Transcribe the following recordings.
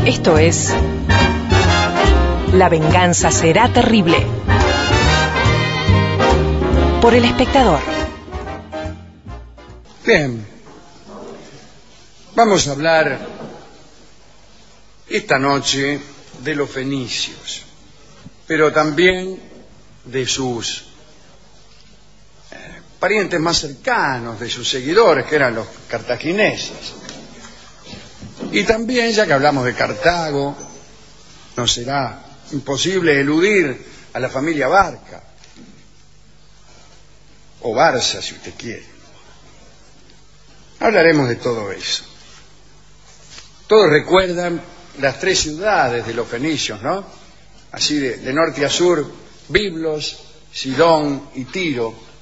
Esto es La venganza será terrible. Por El Espectador. Bien, vamos a hablar esta noche de los fenicios, pero también de sus parientes más cercanos, de sus seguidores, que eran los cartagineses. Y también, ya que hablamos de Cartago, no será imposible eludir a la familia Barca, o Barça, si usted quiere. Hablaremos de todo eso. Todos recuerdan las tres ciudades de los fenicios, ¿no? Así de norte a sur: Biblos, Sidón y Tiro.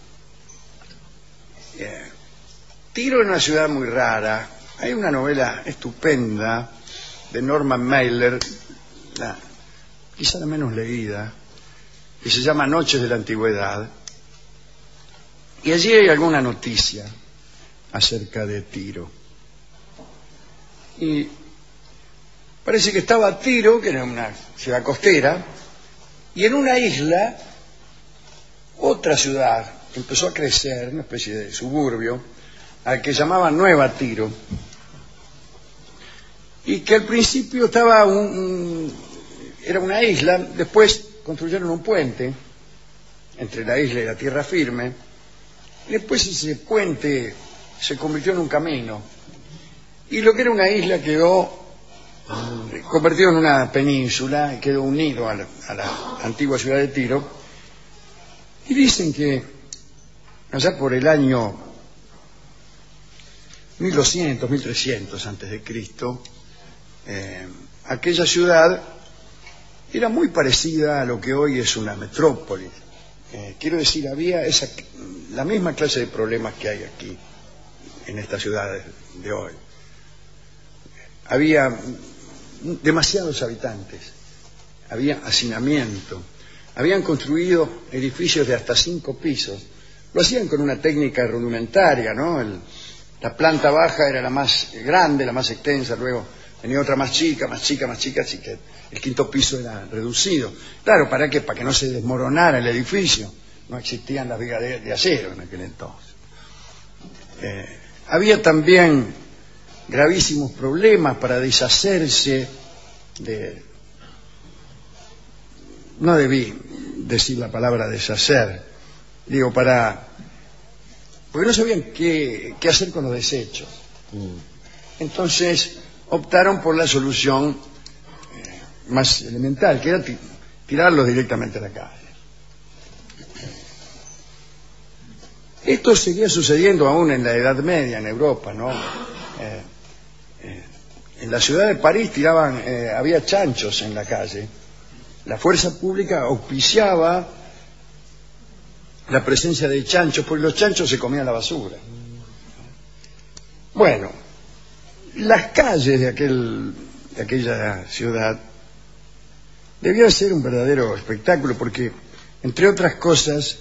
Tiro es una ciudad muy rara. Hay una novela estupenda de Norman Mailer, quizá la menos leída, que se llama Noches de la Antigüedad. Y allí hay alguna noticia acerca de Tiro. Y parece que estaba Tiro, que era una ciudad costera, y en una isla, otra ciudad empezó a crecer, una especie de suburbio, al que llamaban Nueva Tiro, y que al principio estaba era una isla. Después construyeron un puente entre la isla y la tierra firme, y después ese puente se convirtió en un camino, y lo que era una isla quedó convertido en una península y quedó unido a la antigua ciudad de Tiro. Y dicen que allá por el año 1200, 1300 antes de Cristo, aquella ciudad era muy parecida a lo que hoy es una metrópoli. Quiero decir, había la misma clase de problemas que hay aquí en estas ciudades de hoy. Había demasiados habitantes, había hacinamiento, habían construido edificios de hasta 5 pisos. Lo hacían con una técnica rudimentaria, ¿no? La planta baja era la más grande, la más extensa, luego venía otra más chica, así que el quinto piso era reducido. Claro, ¿para qué? Para que no se desmoronara el edificio. No existían las vigas de acero en aquel entonces. Había también gravísimos problemas para deshacerse de... No debí decir la palabra deshacer, digo, porque no sabían qué hacer con los desechos. Entonces optaron por la solución más elemental, que era tirarlos directamente a la calle. Esto seguía sucediendo aún en la Edad Media en Europa, ¿no? En la ciudad de París había chanchos en la calle. La fuerza pública auspiciaba la presencia de chanchos, porque los chanchos se comían la basura. Bueno, las calles de aquella ciudad debían ser un verdadero espectáculo, porque, entre otras cosas,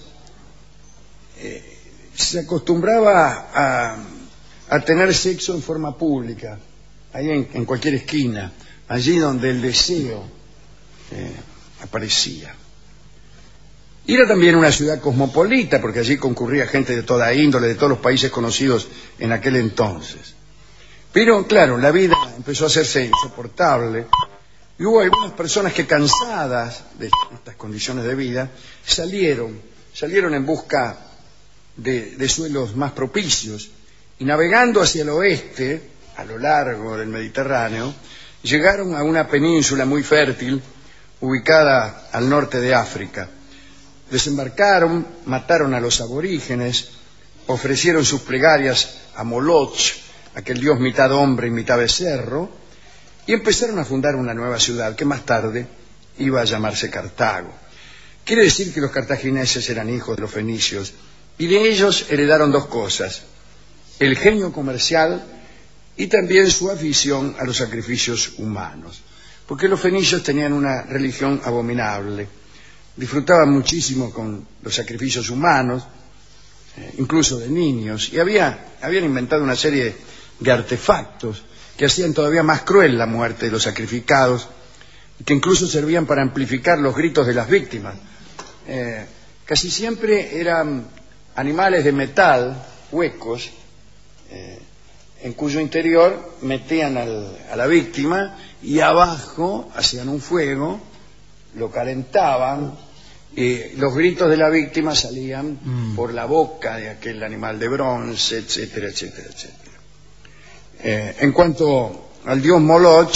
se acostumbraba a tener sexo en forma pública, ahí en cualquier esquina, allí donde el deseo aparecía. Y era también una ciudad cosmopolita, porque allí concurría gente de toda índole, de todos los países conocidos en aquel entonces. Pero, claro, la vida empezó a hacerse insoportable, y hubo algunas personas que, cansadas de estas condiciones de vida, salieron en busca de suelos más propicios, y navegando hacia el oeste, a lo largo del Mediterráneo, llegaron a una península muy fértil, ubicada al norte de África. Desembarcaron, mataron a los aborígenes, ofrecieron sus plegarias a Moloch, aquel dios mitad hombre y mitad becerro, y empezaron a fundar una nueva ciudad que más tarde iba a llamarse Cartago. Quiere decir que los cartagineses eran hijos de los fenicios, y de ellos heredaron dos cosas: el genio comercial y también su afición a los sacrificios humanos, porque los fenicios tenían una religión abominable, disfrutaban muchísimo con los sacrificios humanos, incluso de niños, y habían inventado una serie de artefactos que hacían todavía más cruel la muerte de los sacrificados, y que incluso servían para amplificar los gritos de las víctimas. Casi siempre eran animales de metal, huecos, en cuyo interior metían a la víctima y abajo hacían un fuego, lo calentaban, y los gritos de la víctima salían por la boca de aquel animal de bronce, etcétera, etcétera, etcétera. En cuanto al dios Moloch,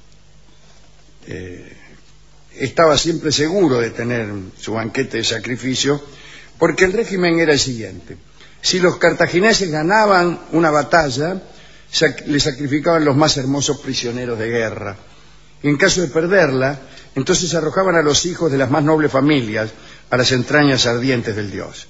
estaba siempre seguro de tener su banquete de sacrificio, porque el régimen era el siguiente: si los cartagineses ganaban una batalla, le sacrificaban los más hermosos prisioneros de guerra, y en caso de perderla, entonces arrojaban a los hijos de las más nobles familias a las entrañas ardientes del dios.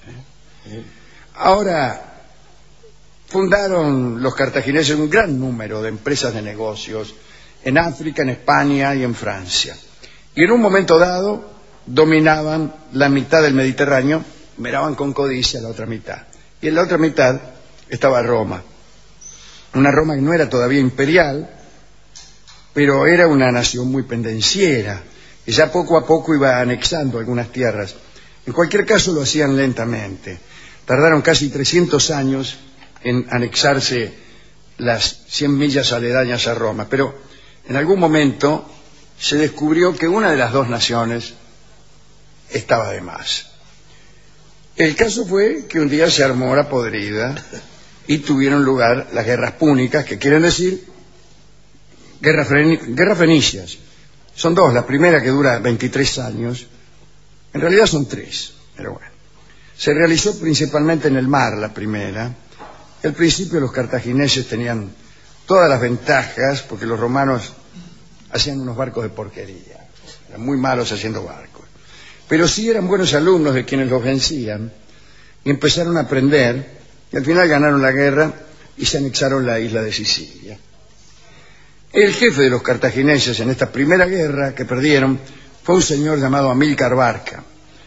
Ahora, fundaron los cartagineses un gran número de empresas de negocios en África, en España y en Francia, y en un momento dado dominaban la mitad del Mediterráneo, miraban con codicia la otra mitad, y en la otra mitad estaba Roma, una Roma que no era todavía imperial, pero era una nación muy pendenciera, y ya poco a poco iba anexando algunas tierras. En cualquier caso lo hacían lentamente. Tardaron casi 300 años en anexarse las 100 millas aledañas a Roma, pero en algún momento se descubrió que una de las dos naciones estaba de más. El caso fue que un día se armó la podrida y tuvieron lugar las guerras púnicas, que quieren decir guerras fenicias. Son dos: la primera, que dura 23 años, en realidad son 3, pero bueno. Se realizó principalmente en el mar la primera. Al principio los cartagineses tenían todas las ventajas, porque los romanos hacían unos barcos de porquería, eran muy malos haciendo barcos, pero sí eran buenos alumnos de quienes los vencían, y empezaron a aprender, y al final ganaron la guerra y se anexaron la isla de Sicilia. El jefe de los cartagineses en esta primera guerra que perdieron fue un señor llamado Amílcar Barca,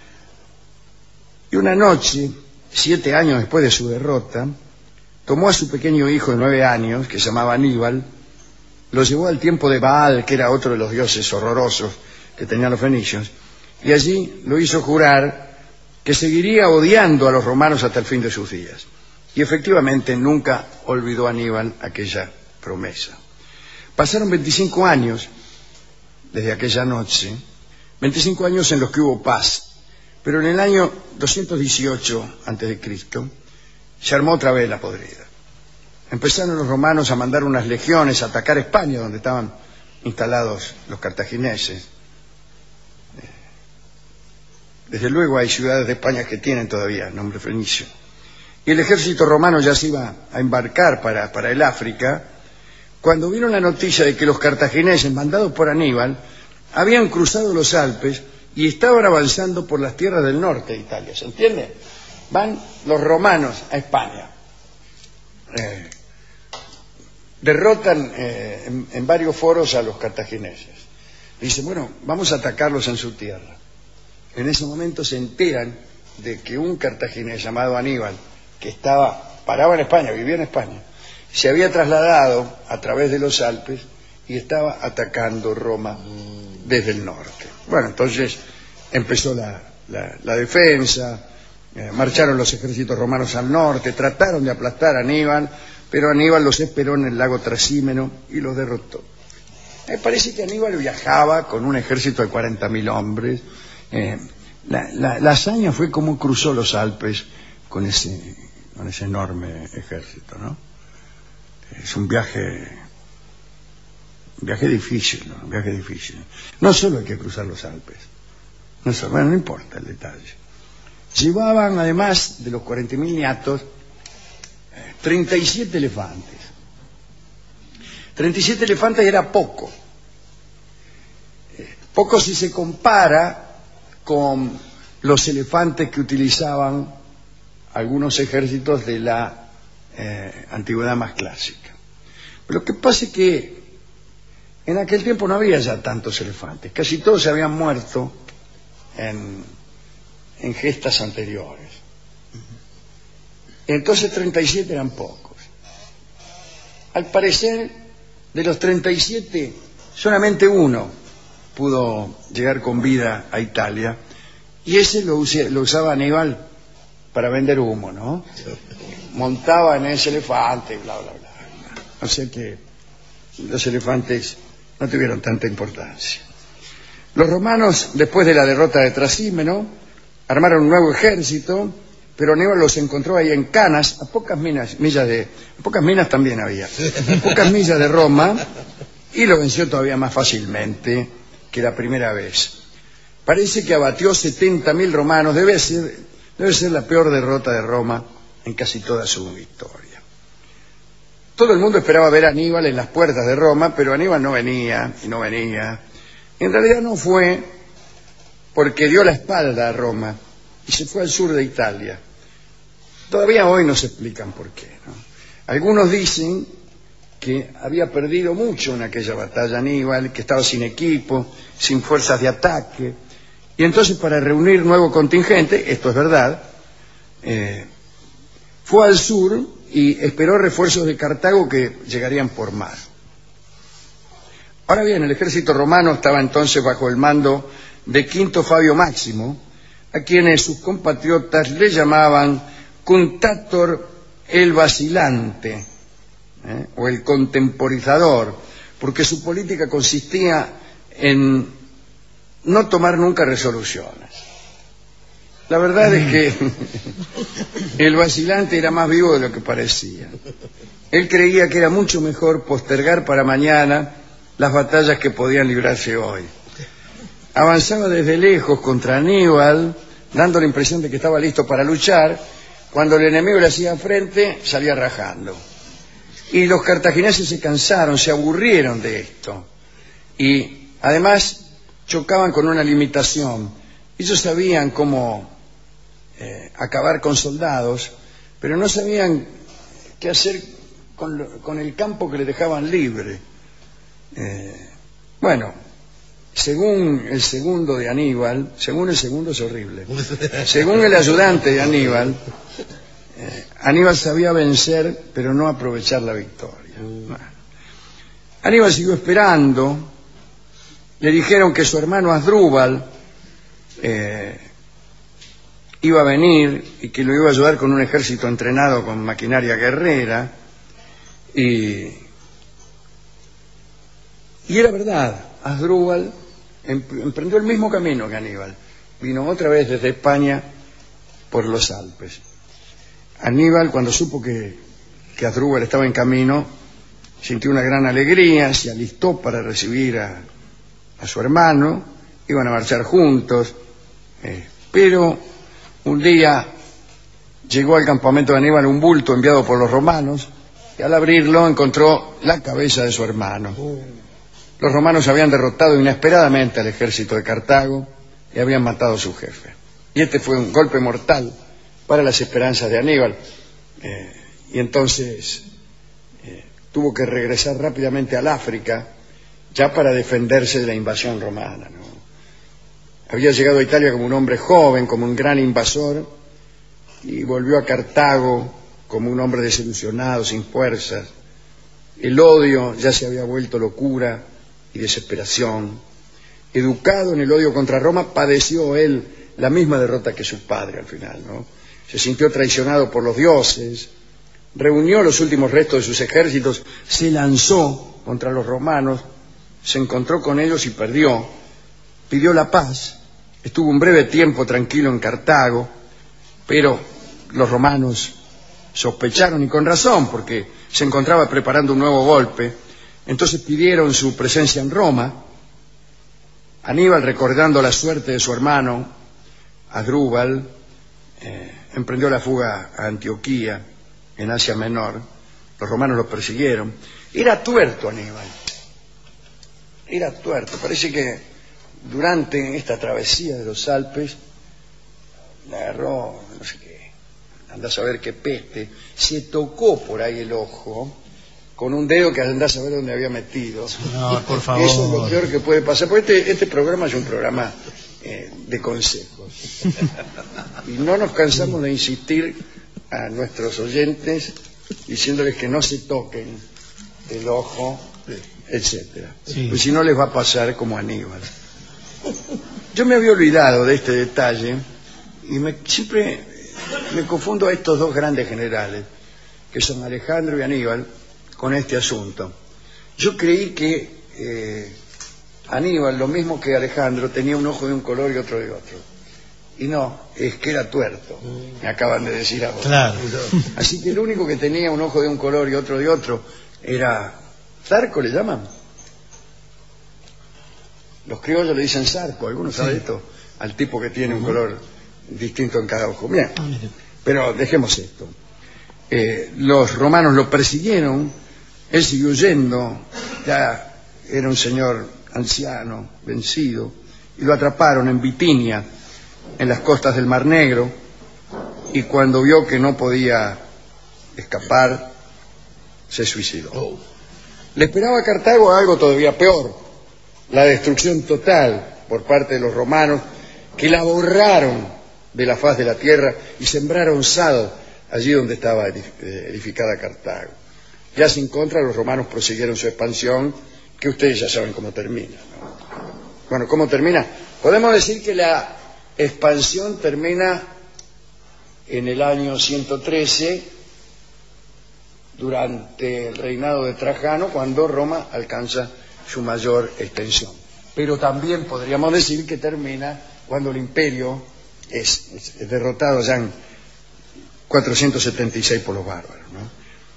y una noche, 7 años después de su derrota, tomó a su pequeño hijo de 9 años, que se llamaba Aníbal, lo llevó al tiempo de Baal, que era otro de los dioses horrorosos que tenían los fenicios, y allí lo hizo jurar que seguiría odiando a los romanos hasta el fin de sus días. Y efectivamente nunca olvidó Aníbal aquella promesa. Pasaron 25 años desde aquella noche, 25 años en los que hubo paz, pero en el año 218 a.C. se armó otra vez la podrida. Empezaron los romanos a mandar unas legiones a atacar España, donde estaban instalados los cartagineses. Desde luego hay ciudades de España que tienen todavía nombre fenicio. Y el ejército romano ya se iba a embarcar para el África, cuando vieron la noticia de que los cartagineses, mandados por Aníbal, habían cruzado los Alpes y estaban avanzando por las tierras del norte de Italia. ¿Se entiende? Van los romanos a España. Derrotan en varios foros a los cartagineses. Dicen, bueno, vamos a atacarlos en su tierra. En ese momento se enteran de que un cartaginés llamado Aníbal, que paraba en España, vivía en España, se había trasladado a través de los Alpes y estaba atacando Roma desde el norte. Bueno, entonces empezó la defensa, marcharon los ejércitos romanos al norte, trataron de aplastar a Aníbal, pero Aníbal los esperó en el lago Trasímeno y los derrotó. Me parece que Aníbal viajaba con un ejército de 40.000 hombres. La hazaña fue como cruzó los Alpes con ese enorme ejército, ¿no? Es un viaje difícil, ¿no? Un viaje difícil. No solo hay que cruzar los Alpes, no importa el detalle. Llevaban, además de los 40.000 niatos, 37 elefantes. 37 elefantes era poco. Poco si se compara con los elefantes que utilizaban algunos ejércitos de la antigüedad más clásica. Pero lo que pasa es que en aquel tiempo no había ya tantos elefantes, casi todos se habían muerto en gestas anteriores. Entonces 37 eran pocos. Al parecer De los 37, solamente uno pudo llegar con vida a Italia, y ese lo usaba Aníbal para vender humo, ¿no? Montaba en ese elefante, bla, bla, bla. O sea que los elefantes no tuvieron tanta importancia. Los romanos, después de la derrota de Trasímeno, armaron un nuevo ejército, pero Aníbal los encontró ahí en Canas, a pocas minas también había, a pocas millas de Roma, y lo venció todavía más fácilmente que la primera vez. Parece que abatió 70.000 romanos, debe ser la peor derrota de Roma en casi toda su historia. Todo el mundo esperaba ver a Aníbal en las puertas de Roma, pero Aníbal no venía y no venía. En realidad no fue porque dio la espalda a Roma y se fue al sur de Italia. Todavía hoy no se explican por qué, ¿no? Algunos dicen que había perdido mucho en aquella batalla Aníbal, que estaba sin equipo, sin fuerzas de ataque, y entonces para reunir nuevo contingente, esto es verdad, fue al sur y esperó refuerzos de Cartago que llegarían por mar. Ahora bien, el ejército romano estaba entonces bajo el mando de Quinto Fabio Máximo, a quienes sus compatriotas le llamaban Cunctator el vacilante, o el contemporizador, porque su política consistía en no tomar nunca resoluciones. La verdad es que el vacilante era más vivo de lo que parecía. Él creía que era mucho mejor postergar para mañana las batallas que podían librarse hoy. Avanzaba desde lejos contra Aníbal, dando la impresión de que estaba listo para luchar. Cuando el enemigo le hacía frente, salía rajando. Y los cartagineses se cansaron, se aburrieron de esto. Y además chocaban con una limitación. Ellos sabían cómo acabar con soldados, pero no sabían qué hacer con el campo que le dejaban libre. Bueno, según el segundo de Aníbal, según el segundo es horrible, según el ayudante de Aníbal, Aníbal sabía vencer, pero no aprovechar la victoria. Bueno, Aníbal siguió esperando. Le dijeron que su hermano Asdrúbal iba a venir y que lo iba a ayudar con un ejército entrenado con maquinaria guerrera. Y era verdad, Asdrúbal emprendió el mismo camino que Aníbal. Vino otra vez desde España por los Alpes. Aníbal, cuando supo que Asdrúbal estaba en camino, sintió una gran alegría, se alistó para recibir a su hermano, iban a marchar juntos, pero un día llegó al campamento de Aníbal un bulto enviado por los romanos, y al abrirlo encontró la cabeza de su hermano. Los romanos habían derrotado inesperadamente al ejército de Cartago y habían matado a su jefe. Y este fue un golpe mortal para las esperanzas de Aníbal. Y entonces tuvo que regresar rápidamente al África, ya para defenderse de la invasión romana, ¿no? Había llegado a Italia como un hombre joven, como un gran invasor, y volvió a Cartago como un hombre desilusionado, sin fuerzas. El odio ya se había vuelto locura y desesperación. Educado en el odio contra Roma, padeció él la misma derrota que su padre al final, ¿no? Se sintió traicionado por los dioses, reunió los últimos restos de sus ejércitos, se lanzó contra los romanos, se encontró con ellos y perdió. Pidió la paz, estuvo un breve tiempo tranquilo en Cartago, pero los romanos sospecharon, y con razón, porque se encontraba preparando un nuevo golpe. Entonces pidieron su presencia en Roma. Aníbal, recordando la suerte de su hermano Asdrúbal, emprendió la fuga a Antioquía, en Asia Menor. Los romanos lo persiguieron. Era tuerto Aníbal, era tuerto. Parece que durante esta travesía de los Alpes le agarró, no sé qué, andá a saber qué peste, se tocó por ahí el ojo con un dedo que andá a saber dónde había metido. No, por favor. Eso es lo peor que puede pasar, porque este programa es un programa de consejos. Y no nos cansamos de insistir a nuestros oyentes diciéndoles que no se toquen el ojo etcétera. Sí. Pues si no les va a pasar como a Aníbal. Yo me había olvidado de este detalle y siempre me confundo a estos dos grandes generales, que son Alejandro y Aníbal, con este asunto. Yo creí que Aníbal, lo mismo que Alejandro, tenía un ojo de un color y otro de otro. Y no, es que era tuerto, me acaban de decir ahora. Claro. Así que el único que tenía un ojo de un color y otro de otro era Zarco, le llaman. Los criollos le dicen Zarco, ¿algunos saben esto? Al tipo que tiene un color distinto en cada ojo. Bien, pero dejemos esto. Los romanos lo persiguieron, él siguió huyendo, ya era un señor anciano, vencido, y lo atraparon en Bitinia, en las costas del Mar Negro, y cuando vio que no podía escapar, se suicidó. Le esperaba a Cartago algo todavía peor, la destrucción total por parte de los romanos, que la borraron de la faz de la tierra y sembraron sal allí donde estaba edificada Cartago. Ya sin contra, los romanos prosiguieron su expansión, que ustedes ya saben cómo termina, ¿no? Bueno, ¿cómo termina? Podemos decir que la expansión termina en el año 113, durante el reinado de Trajano, cuando Roma alcanza su mayor extensión. Pero también podríamos decir que termina cuando el imperio es derrotado ya en 476 por los bárbaros, ¿no?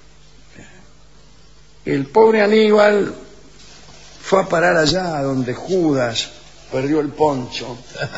El pobre Aníbal fue a parar allá donde Judas perdió el poncho.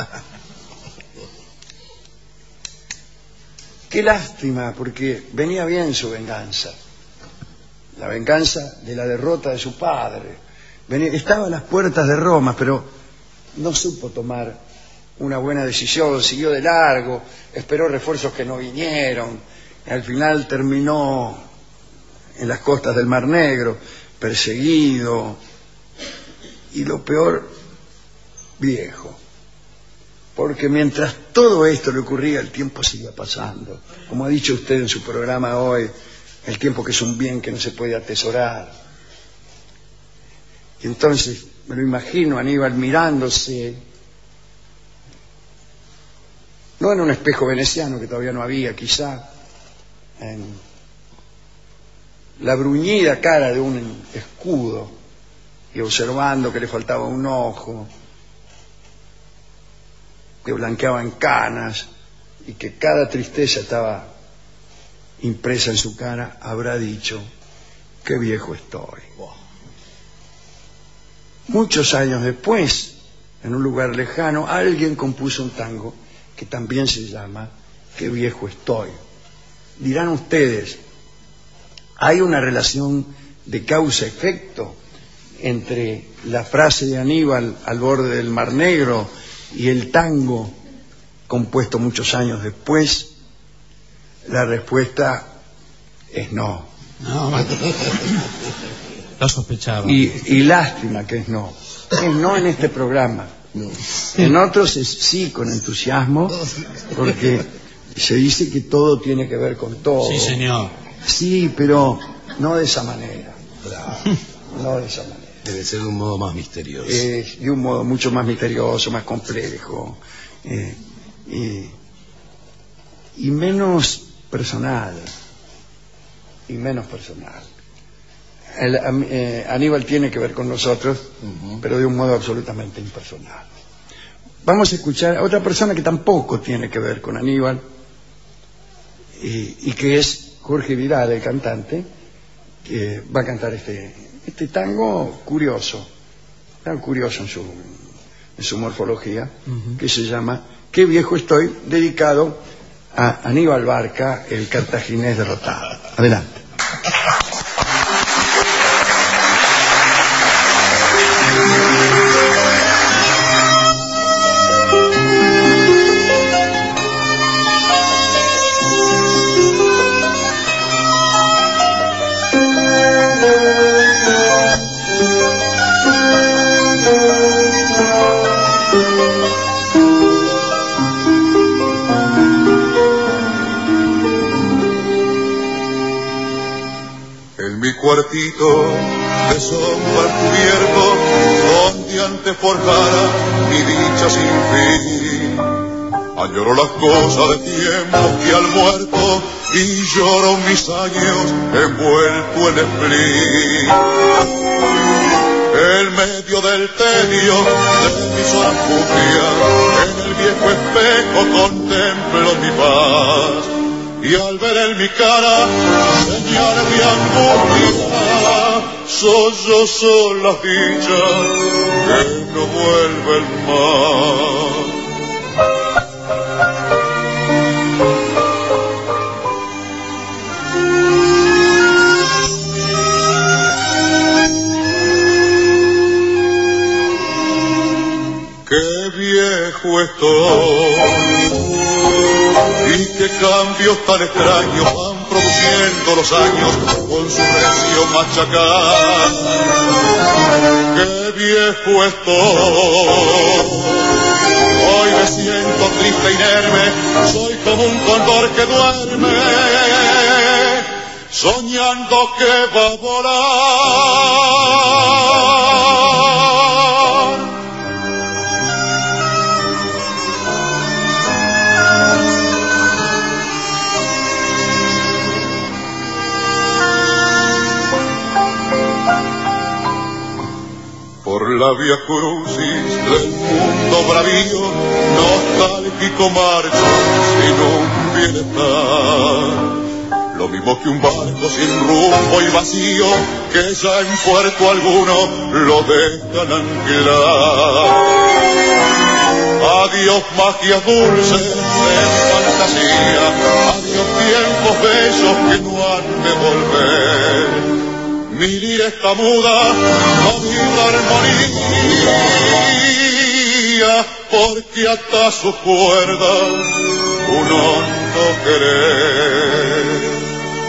Qué lástima, porque venía bien su venganza. La venganza de la derrota de su padre. Estaba a las puertas de Roma, pero no supo tomar una buena decisión, siguió de largo, esperó refuerzos que no vinieron, y al final terminó en las costas del Mar Negro, perseguido, y lo peor, viejo. Porque mientras todo esto le ocurría, el tiempo seguía pasando. Como ha dicho usted en su programa hoy, el tiempo que es un bien que no se puede atesorar. Y entonces me lo imagino Aníbal mirándose, no en un espejo veneciano que todavía no había, quizá, en la bruñida cara de un escudo, y observando que le faltaba un ojo, que blanqueaba en canas, y que cada tristeza estaba impresa en su cara, habrá dicho: qué viejo estoy. Muchos años después, en un lugar lejano, alguien compuso un tango que también se llama Qué viejo estoy. Dirán ustedes, ¿hay una relación de causa-efecto entre la frase de Aníbal al borde del Mar Negro y el tango compuesto muchos años después? La respuesta es no. Lo sospechaba. Y lástima que es no. Es no en este programa. No. En otros es sí, con entusiasmo, porque se dice que todo tiene que ver con todo. Sí, señor. Sí, pero no de esa manera. No de esa manera. Debe ser de un modo más misterioso. De un modo mucho más misterioso, más complejo, y menos personal. Y menos personal. Aníbal tiene que ver con nosotros, pero de un modo absolutamente impersonal. Vamos a escuchar a otra persona que tampoco tiene que ver con Aníbal, y que es Jorge Vidal, el cantante, que va a cantar este tango curioso, tan curioso en su morfología, que se llama Qué viejo estoy, dedicado a Aníbal Barca, el cartaginés derrotado. Adelante. En mi cuartito de sombra cubierto, donde antes forjara mi dicha sin fin. Añoro las cosas de tiempos que al muerto, y lloro mis años envuelto en spleen. En medio del tedio de mis horas fugias, en el viejo espejo contemplo mi paz, y al ver en mi cara señal de angustia, sollozo las dichas que no vuelven más. Qué viejo estoy, y qué cambios tan extraños van produciendo los años con su recio machacar. Qué viejo estoy, hoy me siento triste e inerme, soy como un cóndor que duerme, soñando que va a volar. Por la vía crucis del mundo bravío, nostálgico marcho sin un bienestar. Lo mismo que un barco sin rumbo y vacío, que ya en puerto alguno lo dejan anclar. Adiós magias dulces de fantasía, adiós tiempos bellos que no han de volver. Mi lira está muda, no vibra armonía, porque ata sus cuerdas un hondo querer.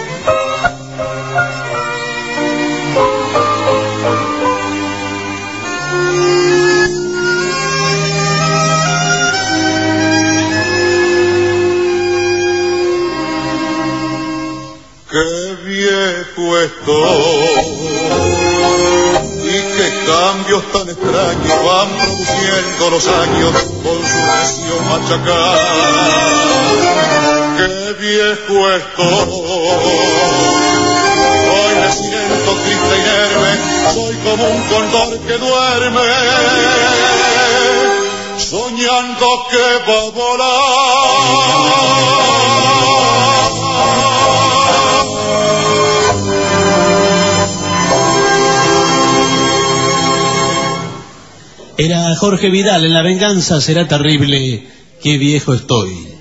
Qué viejo estoy, y qué cambios tan extraños van produciendo los años con su recio machacar. Qué viejo estoy, hoy me siento triste e inerme, soy como un cóndor que duerme, soñando que va a volar. Era Jorge Vidal en La venganza será terrible, qué viejo estoy.